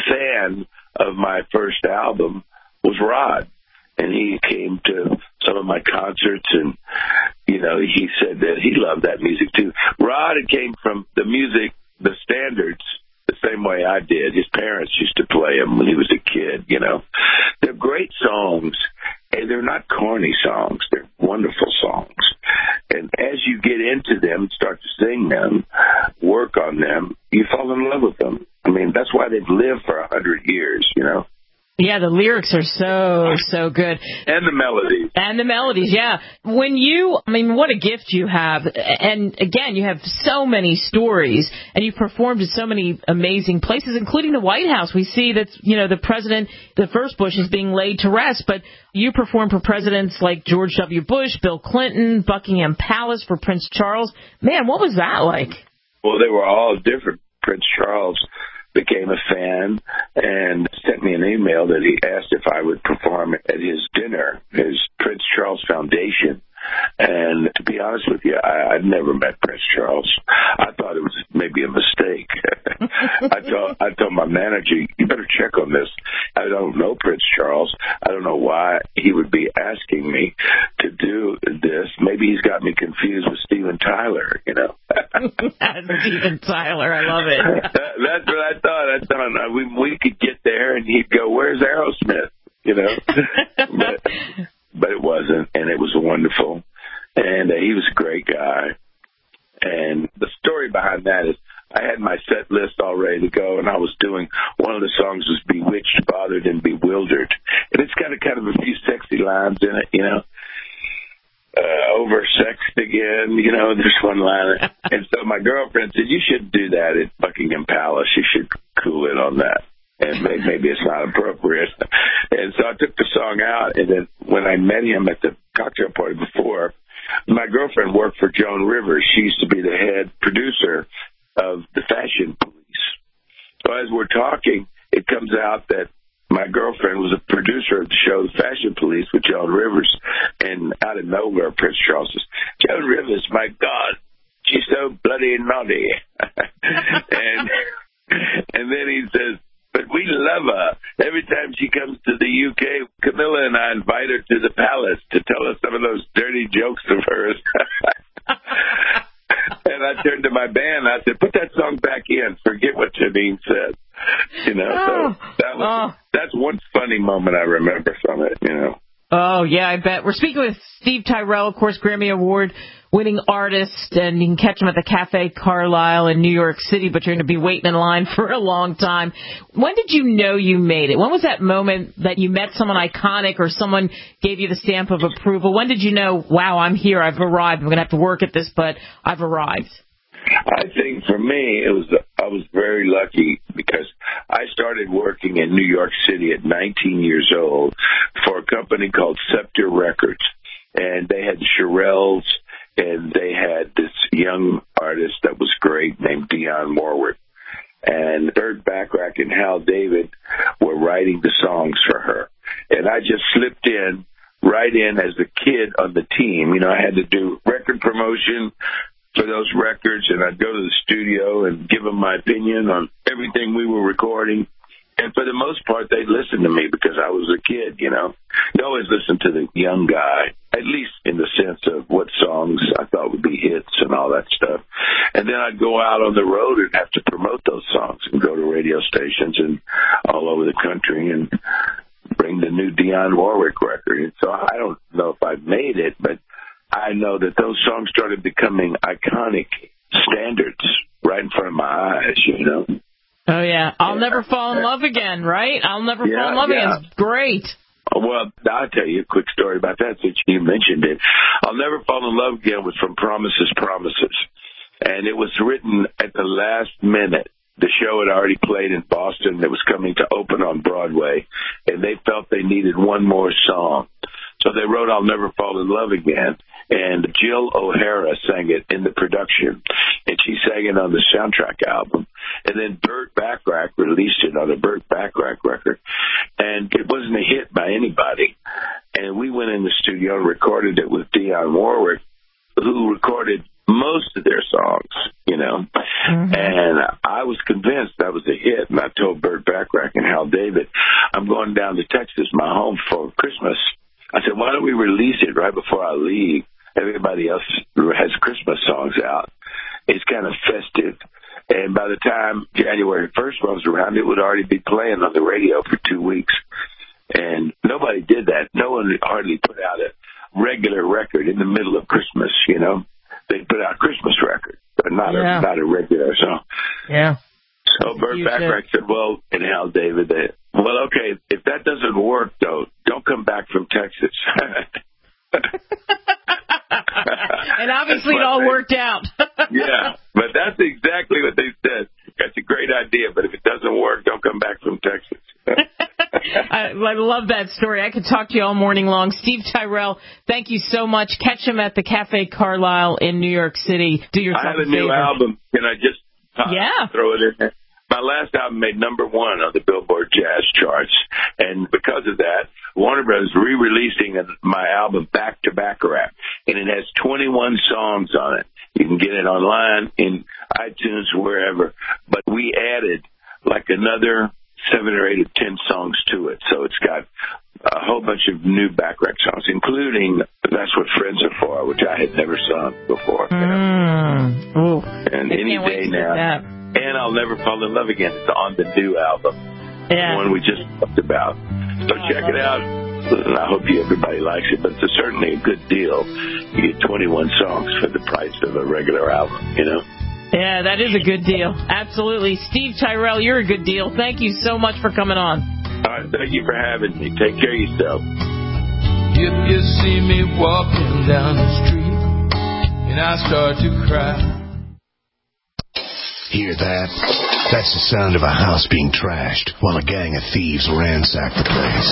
S18: fan of my first album was Rod. And he came to some of my concerts, and, you know, he said that he loved that music, too. Rod came from the music, the standards, the same way I did. His parents used to play them when he was a kid, you know. They're great songs, and they're not corny songs. They're wonderful songs. And as you get into them, start to sing them, work on them, you fall in love with them. I mean, that's why they've lived for a hundred years, you know.
S4: Yeah, the lyrics are so, so good.
S18: And the melodies.
S4: And the melodies, yeah. When you, I mean, what a gift you have. And again, you have so many stories, and you've performed at so many amazing places, including the White House. We see that, you know, the president, the first Bush, is being laid to rest, but you performed for presidents like George W. Bush, Bill Clinton, Buckingham Palace for Prince Charles. Man, what was that like?
S18: Well, they were all different. Prince Charles became a fan and sent me an email that he asked if I would perform at his dinner, his Prince Charles Foundation. And to be honest with you, I, I'd never met Prince Charles. I thought it was maybe a mistake. I told I told my manager, you better check on this. I don't know Prince Charles. I don't know why he would be asking me to do this. Maybe he's got me confused with Steven Tyler, you know.
S4: Steven Tyler, I love it.
S18: that, that's what I thought. I thought we, we could get there and he'd go, where's Aerosmith? You know. but, But it wasn't, and it was wonderful. And uh, he was a great guy. And the story behind that is I had my set list all ready to go, and I was doing, one of the songs was Bewitched, Bothered, and Bewildered. And it's got a kind of a few sexy lines in it, you know. uh, oversexed again. You know, there's one line. And so my girlfriend said, you should do that at Buckingham Palace. You should cool it on that. And maybe it's not appropriate. And so I took the song out, and then when I met him at the cocktail party before, my girlfriend worked for Joan Rivers. She used to be the head producer of the Fashion Police. So as we're talking, it comes out that my girlfriend was a producer of the show The Fashion Police with Joan Rivers. And out of nowhere, Prince Charles says, Joan Rivers, my God, she's so bloody naughty. and and then he says, but we love her. Every time she comes to the U K, Camilla and I invite her to the palace to tell us some of those dirty jokes of hers. And I turned to my band and I said, put that song back in. Forget what Janine said. You know,
S4: oh,
S18: so that was,
S4: oh.
S18: that's one funny moment I remember from it, you know.
S4: Oh, yeah, I bet. We're speaking with Steve Tyrell, of course, Grammy Award-winning artist, and you can catch him at the Cafe Carlyle in New York City, but you're going to be waiting in line for a long time. When did you know you made it? When was that moment that you met someone iconic or someone gave you the stamp of approval? When did you know, wow, I'm here, I've arrived, I'm going to have to work at this, but I've arrived?
S18: I think for me, it was I was very lucky because I started working in New York City at nineteen years old for a company called Scepter Records, and they had Shirelles, and they had this young artist that was great named Dionne Warwick, and Burt Bacharach and Hal David were writing the songs for her, and I just slipped in right in as a kid on the team. You know, I had to do record promotion for those records, and I'd go to the studio and give them my opinion on everything we were recording. And for the most part, they'd listen to me because I was a kid, you know. They always listened to the young guy, at least in the sense of what songs I thought would be hits and all that stuff. And then I'd go out on the road and have to promote those songs and go to radio stations and all over the country and bring the new Dionne Warwick record. And so I don't know if I made it, but I know that those songs started becoming iconic standards right in front of my eyes, you know.
S4: Oh, yeah. I'll Never Fall in Love Again, right? I'll Never
S18: yeah,
S4: Fall in Love
S18: yeah.
S4: Again. It's great.
S18: Well, I'll tell you a quick story about that since you mentioned it. I'll Never Fall in Love Again was from Promises, Promises. And it was written at the last minute. The show had already played in Boston. It was coming to open on Broadway. And they felt they needed one more song. So they wrote I'll Never Fall in Love Again, and Jill O'Hara sang it in the production, and she sang it on the soundtrack album. And then Burt Bacharach released it on a Burt Bacharach record, and it wasn't a hit by anybody. And we went in the studio and recorded it with Dionne Warwick, who recorded most of their songs, you know. Mm-hmm. And I was convinced that was a hit, and I told Burt Bacharach and Hal David, I'm going down to Texas, my home, for Christmas. I said, why don't we release it right before I leave? Everybody else has Christmas songs out. It's kind of festive. And by the time January first rolls around, it would already be playing on the radio for two weeks. And nobody did that. No one hardly put out a regular record in the middle of Christmas, you know. They put out a Christmas record, but not, yeah. a, not a regular song.
S4: Yeah.
S18: So Burt Bacharach said, well, and Hal David, they, well, okay, if that doesn't work, though, don't come back from Texas.
S4: And obviously it all worked out.
S18: Yeah, but that's exactly what they said. That's a great idea, but if it doesn't work, don't come back from Texas.
S4: I, I love that story. I could talk to you all morning long. Steve Tyrell, thank you so much. Catch him at the Cafe Carlyle in New York City. Do yourself
S18: I have a,
S4: a
S18: new
S4: favor.
S18: album. Can I just uh,
S4: yeah.
S18: throw it in there? My last album made number one on the Billboard Jazz charts, and because of that, Warner Bros. Re-releasing my album Back to Bacharach, and it has twenty-one songs on it. You can get it online in iTunes, wherever, but we added like another seven or eight or ten songs to it, so it's got a whole bunch of new Bacharach songs, including That's What Friends Are For, which I had never sung before. You know?
S4: mm. Ooh.
S18: And
S4: I
S18: any
S4: can't wait
S18: day
S4: to
S18: now.
S4: get that.
S18: And I'll Never Fall in Love Again. It's on the new album,
S4: yeah.
S18: the one we just talked about. So oh, check it out. And I hope you, everybody likes it, but it's certainly a good deal. You get twenty-one songs for the price of a regular album, you know?
S4: Yeah, that is a good deal. Absolutely. Steve Tyrell, you're a good deal. Thank you so much for coming on.
S18: All right, thank you for having me. Take care of yourself.
S19: If you see me walking down the street and I start to cry.
S12: Hear that? That's the sound of a house being trashed while a gang of thieves ransack the place.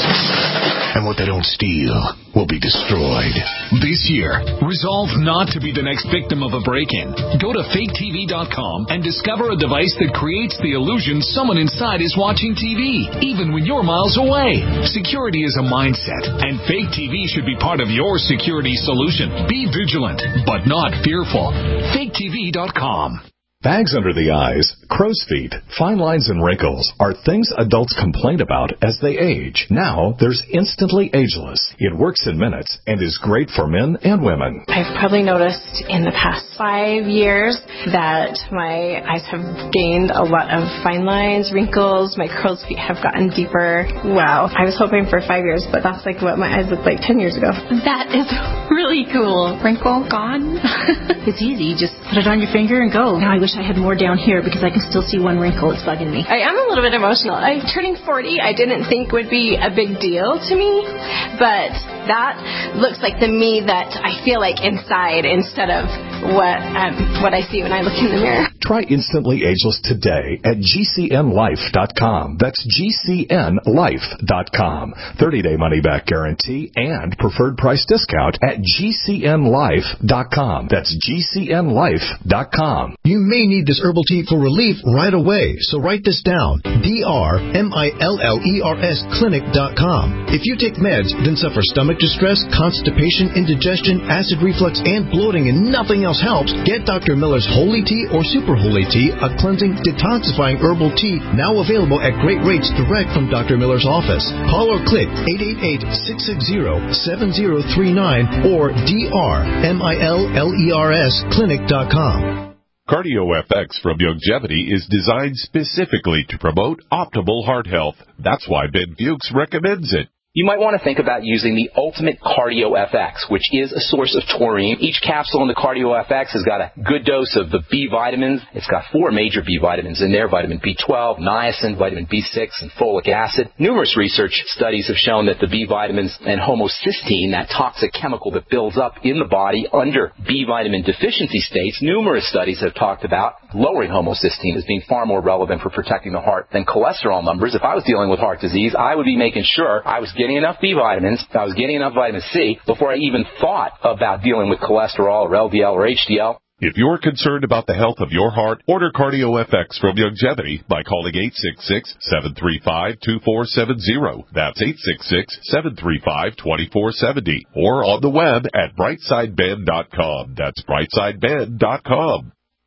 S12: And what they don't steal will be destroyed.
S20: This year, resolve not to be the next victim of a break-in. Go to fake T V dot com and discover a device that creates the illusion someone inside is watching T V, even when you're miles away. Security is a mindset, and Fake T V should be part of your security solution. Be vigilant, but not fearful. fake T V dot com.
S1: Bags under the eyes, crow's feet, fine lines and wrinkles are things adults complain about as they age. Now, there's Instantly Ageless. It works in minutes and is great for men and women.
S21: I've probably noticed in the past five years that my eyes have gained a lot of fine lines, wrinkles, my crow's feet have gotten deeper. Wow. I was hoping for five years, but that's like what my eyes looked like ten years ago.
S22: That is really cool. Wrinkle gone. It's easy. You just put it on your finger and go. Now I wish I had more down here because I can still see one wrinkle. It's bugging me.
S21: I am a little bit emotional. I'm turning forty. I didn't think would be a big deal to me, but that looks like the me that I feel like inside instead of what um, what I see when I look in the mirror.
S1: Try Instantly Ageless today at G C N life dot com. That's G C N life dot com. thirty-day money-back guarantee and preferred price discount at G C N life dot com. That's G C N life dot com.
S23: You may need this herbal tea for relief right away, so write this down. D R M I L L E R S clinic dot com. If you take meds, then suffer stomach distress, constipation, indigestion, acid reflux, and bloating, and nothing else helps, get Doctor Miller's Holy Tea or Super Holy Tea, a cleansing, detoxifying herbal tea, now available at great rates direct from Doctor Miller's office. Call or click eight eight eight, six six zero, seven zero three nine or D R M I L L E R S clinic dot com.
S24: CardioFX from Youngevity is designed specifically to promote optimal heart health. That's why Ben Fuchs recommends it.
S25: You might want to think about using the Ultimate CardioFX, which is a source of taurine. Each capsule in the CardioFX has got a good dose of the B vitamins. It's got four major B vitamins in there: vitamin B twelve, niacin, vitamin B six, and folic acid. Numerous research studies have shown that the B vitamins and homocysteine, that toxic chemical that builds up in the body under B vitamin deficiency states, numerous studies have talked about lowering homocysteine as being far more relevant for protecting the heart than cholesterol numbers. If I was dealing with heart disease, I would be making sure I was getting getting enough B vitamins, I was getting enough vitamin C before I even thought about dealing with cholesterol or L D L or H D L.
S24: If you're concerned about the health of your heart, order CardioFX from Youngevity by calling eight six six, seven three five, two four seven zero. That's eight six six, seven three five, two four seven zero. Or on the web at brightside ben dot com. That's brightside ben dot com.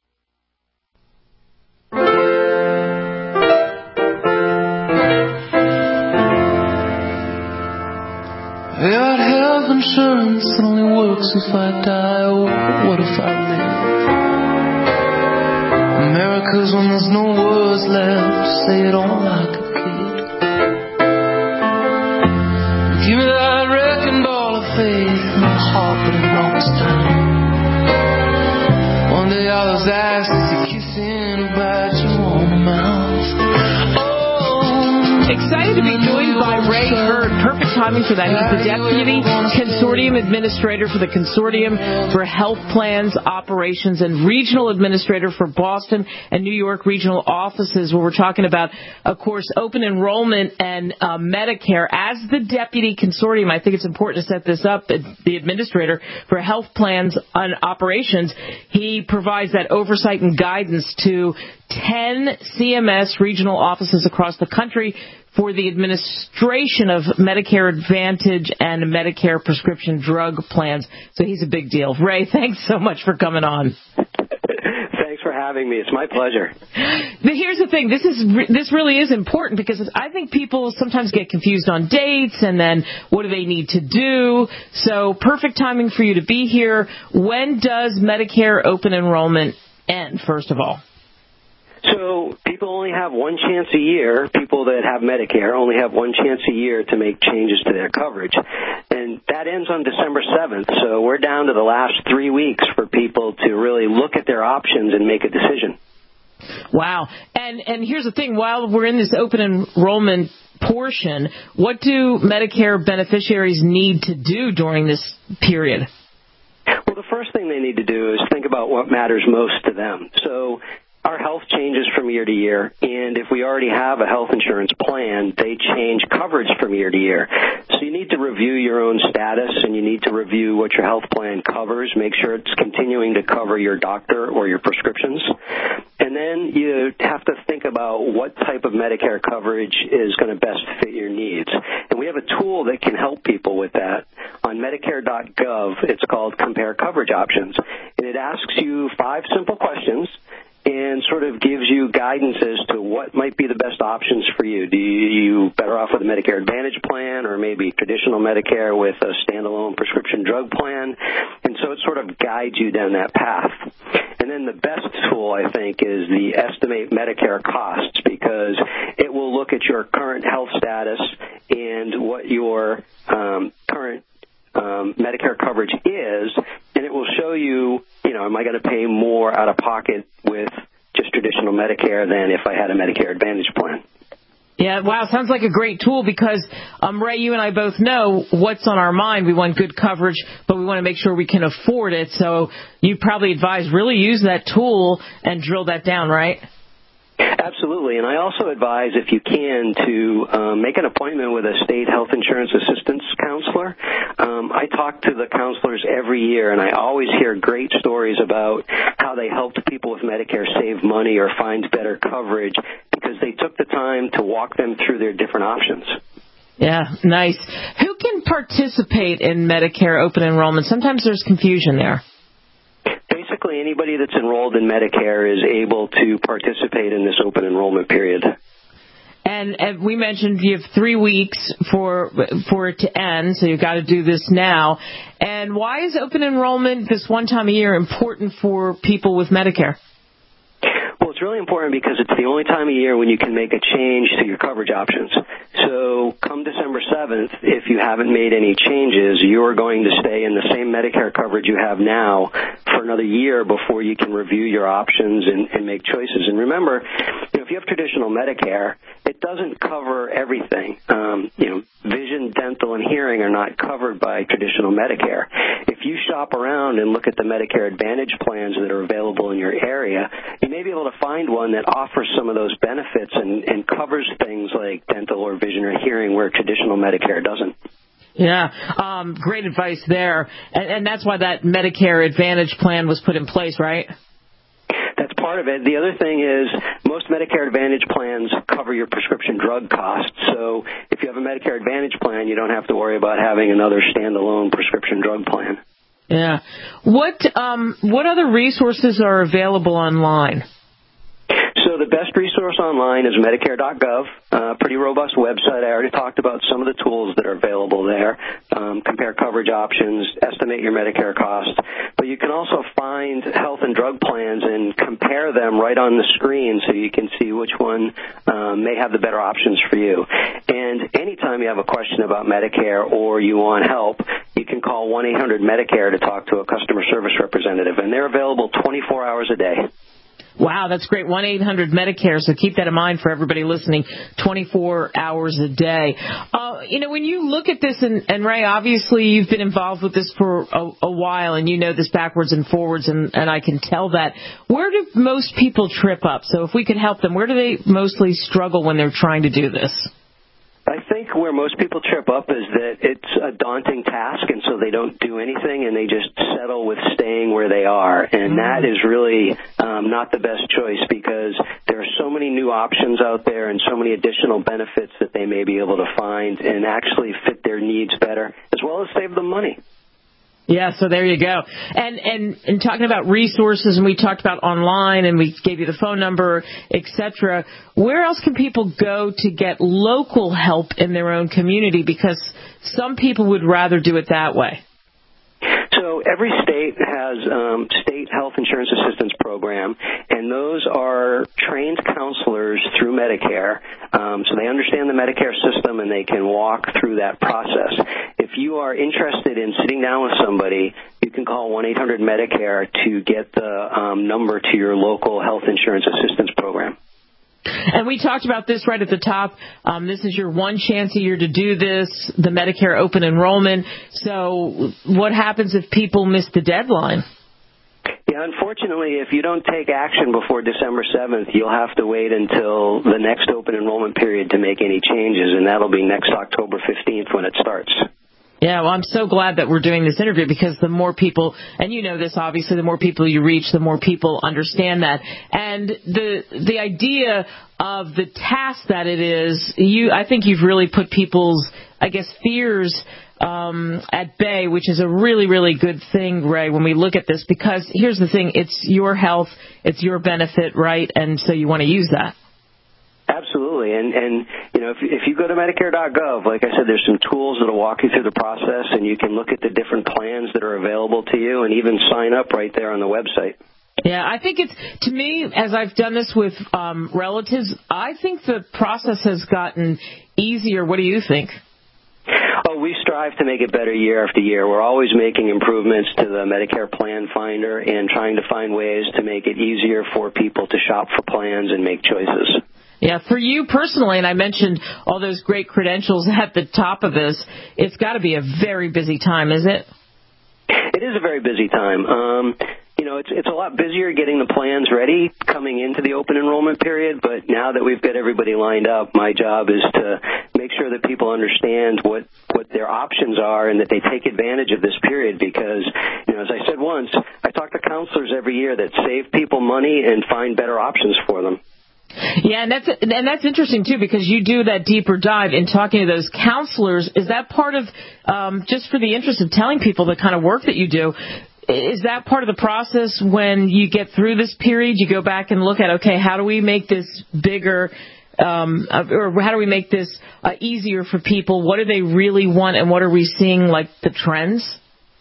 S19: I got health insurance that only works if I die. Oh, what if I live? America's when there's no words left, say it all like a kid. Give me that wrecking ball of faith, my heart but it knocks down. One day I was asked if you're kissing about your own mouth.
S4: Excited to be joined by Ray Hurd. Perfect timing for that. He's the Deputy Consortium Administrator for the Consortium for Health Plans, Operations, and Regional Administrator for Boston and New York regional offices, where we're talking about, of course, open enrollment and uh, Medicare. As the Deputy Consortium, I think it's important to set this up, the Administrator for Health Plans and Operations, he provides that oversight and guidance to ten C M S regional offices across the country for the administration of Medicare Advantage and Medicare prescription drug plans. So he's a big deal. Ray, thanks so much for coming on.
S26: Thanks for having me. It's my pleasure.
S4: But here's the thing. This is this really is important because I think people sometimes get confused on dates and then what do they need to do. So perfect timing for you to be here. When does Medicare open enrollment end, first of all?
S26: So people only have one chance a year. People that have Medicare only have one chance a year to make changes to their coverage. And that ends on December seventh. So we're down to the last three weeks for people to really look at their options and make a decision.
S4: Wow. And and here's the thing. While we're in this open enrollment portion. What do Medicare beneficiaries need to do during this period?
S26: Well, the first thing they need to do is think about what matters most to them. So our health changes from year to year, and if we already have a health insurance plan, they change coverage from year to year. So you need to review your own status, and you need to review what your health plan covers, make sure it's continuing to cover your doctor or your prescriptions. And then you have to think about what type of Medicare coverage is going to best fit your needs. And we have a tool that can help people with that. On Medicare dot gov, it's called Compare Coverage Options. And it asks you five simple questions and sort of gives you guidance as to what might be the best options for you. Do you better off with a Medicare Advantage plan or maybe traditional Medicare with a standalone prescription drug plan? And so it sort of guides you down that path. And then the best tool, I think, is the Estimate Medicare Costs, because it will look at your current health status and what your um, current Um, Medicare coverage is, and it will show you, you know, am I going to pay more out of pocket with just traditional Medicare than if I had a Medicare Advantage plan?
S4: Yeah, wow, sounds like a great tool because, um, Ray, you and I both know what's on our mind. We want good coverage, but we want to make sure we can afford it. So you probably advise really use that tool and drill that down, right?
S26: Absolutely, and I also advise, if you can, to um, make an appointment with a state health insurance assistance counselor. Um, I talk to the counselors every year, and I always hear great stories about how they helped people with Medicare save money or find better coverage because they took the time to walk them through their different options.
S4: Yeah, nice. Who can participate in Medicare open enrollment? Sometimes there's confusion there.
S26: Basically, anybody that's enrolled in Medicare is able to participate in this open enrollment period.
S4: And, and we mentioned you have three weeks for for it to end, so you've got to do this now. And why is open enrollment this one time a year important for people with Medicare?
S26: Well, it's really important because it's the only time of year when you can make a change to your coverage options. So come December seventh, if you haven't made any changes, you're going to stay in the same Medicare coverage you have now for another year before you can review your options and, and make choices. And remember, you know, if you have traditional Medicare, it doesn't cover everything. Um, you know, vision, dental, and hearing are not covered by traditional Medicare. If you shop around and look at the Medicare Advantage plans that are available in your area, you may be able to find one that offers some of those benefits and, and covers things like dental or vision or hearing where traditional Medicare doesn't.
S4: Yeah, um, great advice there. And, and that's why that Medicare Advantage plan was put in place, right?
S26: That's part of it. The other thing is most Medicare Advantage plans cover your prescription drug costs. So if you have a Medicare Advantage plan, you don't have to worry about having another standalone prescription drug plan.
S4: Yeah. What um, what other resources are available online?
S26: So the best resource online is Medicare dot gov, a uh, pretty robust website. I already talked about some of the tools that are available there. Um, compare coverage options, estimate your Medicare costs. But you can also find health and drug plans and compare them right on the screen so you can see which one um, may have the better options for you. And anytime you have a question about Medicare or you want help, you can call one eight hundred Medicare to talk to a customer service representative, and they're available twenty-four hours a day.
S4: Wow, that's great. one eight hundred Medicare, so keep that in mind for everybody listening, twenty-four hours a day. Uh, you know, when you look at this, and, and Ray, obviously you've been involved with this for a, a while, and you know this backwards and forwards, and, and I can tell that. Where do most people trip up? So if we could help them, where do they mostly struggle when they're trying to do this?
S26: I think where most people trip up is that it's a daunting task, and so they don't do anything, and they just settle with staying where they are. And mm-hmm. that is really um, not the best choice because there are so many new options out there and so many additional benefits that they may be able to find and actually fit their needs better, as well as save them money.
S4: Yeah, so there you go. And, and and talking about resources, and we talked about online, and we gave you the phone number, et cetera. Where else can people go to get local help in their own community? Because some people would rather do it that way.
S26: So every state has um, state health insurance assistance program, and those are trained counselors through Medicare, um, so they understand the Medicare system and they can walk through that process. If you are interested in sitting down with somebody, you can call one eight hundred Medicare to get the um, number to your local health insurance assistance program.
S4: And we talked about this right at the top. Um, this is your one chance a year to do this, the Medicare open enrollment. So what happens if people miss the deadline?
S26: Yeah, unfortunately, if you don't take action before December seventh, you'll have to wait until the next open enrollment period to make any changes, and that'll be next October fifteenth when it starts.
S4: Yeah, well, I'm so glad that we're doing this interview because the more people, and you know this obviously, the more people you reach, the more people understand that. And the the idea of the task that it is, you, I think you've really put people's, I guess, fears um, at bay, which is a really, really good thing, Ray, when we look at this, because here's the thing, it's your health, it's your benefit, right? And so you want to use that.
S26: Absolutely, and and you know if if you go to Medicare dot gov, like I said, there's some tools that'll walk you through the process, and you can look at the different plans that are available to you, and even sign up right there on the website.
S4: Yeah, I think it's, to me, as I've done this with um, relatives, I think the process has gotten easier. What do you think?
S26: Oh, we strive to make it better year after year. We're always making improvements to the Medicare Plan Finder and trying to find ways to make it easier for people to shop for plans and make choices.
S4: Yeah, for you personally, and I mentioned all those great credentials at the top of this, it's got to be a very busy time, is it?
S26: It is a very busy time. Um, you know, it's it's a lot busier getting the plans ready coming into the open enrollment period, but now that we've got everybody lined up, my job is to make sure that people understand what, what their options are and that they take advantage of this period because, you know, as I said once, I talk to counselors every year that save people money and find better options for them.
S4: Yeah, and that's and that's interesting, too, because you do that deeper dive in talking to those counselors. Is that part of, um, just for the interest of telling people the kind of work that you do, is that part of the process when you get through this period, you go back and look at, okay, how do we make this bigger, um, or how do we make this uh, easier for people? What do they really want, and what are we seeing, like, the trends?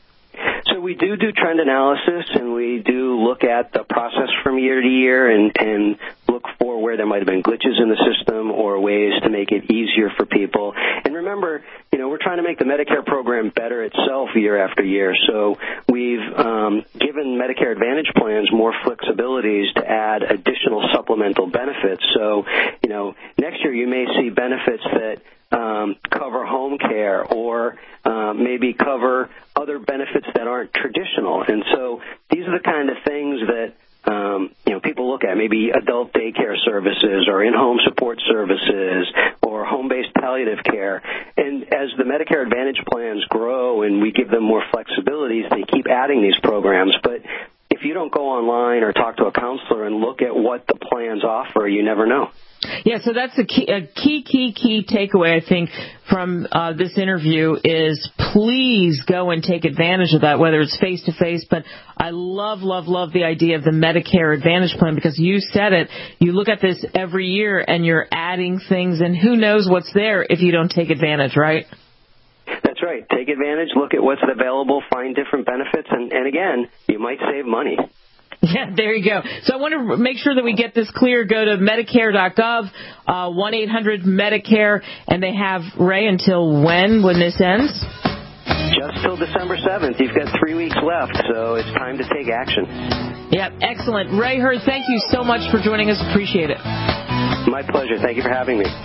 S26: So we do do trend analysis, and we do look at the process from year to year and, and look for where there might have been glitches in the system or ways to make it easier for people. And remember, you know, we're trying to make the Medicare program better itself year after year. So we've um, given Medicare Advantage plans more flexibilities to add additional supplemental benefits. So, you know, next year you may see benefits that Um, cover home care or uh, maybe cover other benefits that aren't traditional. And so these are the kind of things that, um, you know, people look at, maybe adult daycare services or in-home support services or home-based palliative care. And as the Medicare Advantage plans grow and we give them more flexibilities, they keep adding these programs. But if you don't go online or talk to a counselor and look at what the plans offer, you never know.
S4: Yeah, so that's a key, a key, key, key takeaway, I think, from uh, this interview is please go and take advantage of that, whether it's face-to-face. But I love, love, love the idea of the Medicare Advantage plan because you said it. You look at this every year and you're adding things, and who knows what's there if you don't take advantage, right?
S26: That's right. Take advantage, look at what's available, find different benefits, and, and again, you might save money.
S4: Yeah, there you go. So I want to make sure that we get this clear. Go to Medicare dot gov, uh, one eight hundred Medicare, and they have, Ray, until when, when this ends?
S26: Just till December seventh. You've got three weeks left, so it's time to take action.
S4: Yep, excellent. Ray Hurd, thank you so much for joining us. Appreciate it.
S26: My pleasure. Thank you for having me.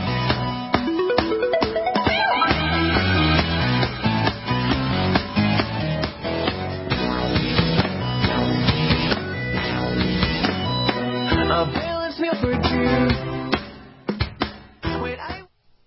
S19: A balanced meal for two. Wait, I...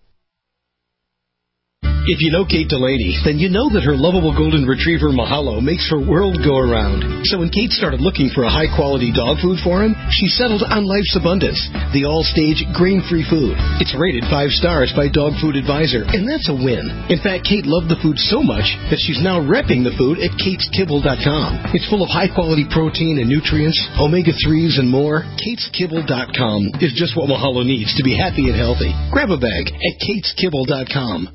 S10: If you know Kate Delaney, then you know that her lovable golden retriever Mahalo makes her world go around. So when Kate started looking for a high-quality dog food for him, she settled on Life's Abundance, the all-stage grain-free food. It's rated five stars by Dog Food Advisor, and that's a win. In fact, Kate loved the food so much that she's now repping the food at kates kibble dot com. It's full of high-quality protein and nutrients, omega threes, and more. kates kibble dot com is just what Mahalo needs to be happy and healthy. Grab a bag at kates kibble dot com.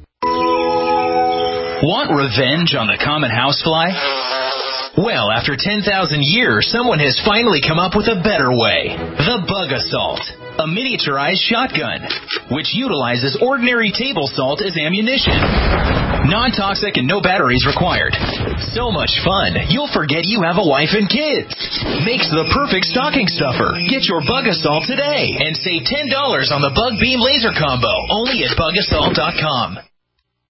S2: Want revenge on the common housefly? Well, after ten thousand years, someone has finally come up with a better way. The Bug Assault, a miniaturized shotgun, which utilizes ordinary table salt as ammunition. Non-toxic and no batteries required. So much fun, you'll forget you have a wife and kids. Makes the perfect stocking stuffer. Get your Bug Assault today and save ten dollars on the Bug Beam Laser Combo only at bug assault dot com.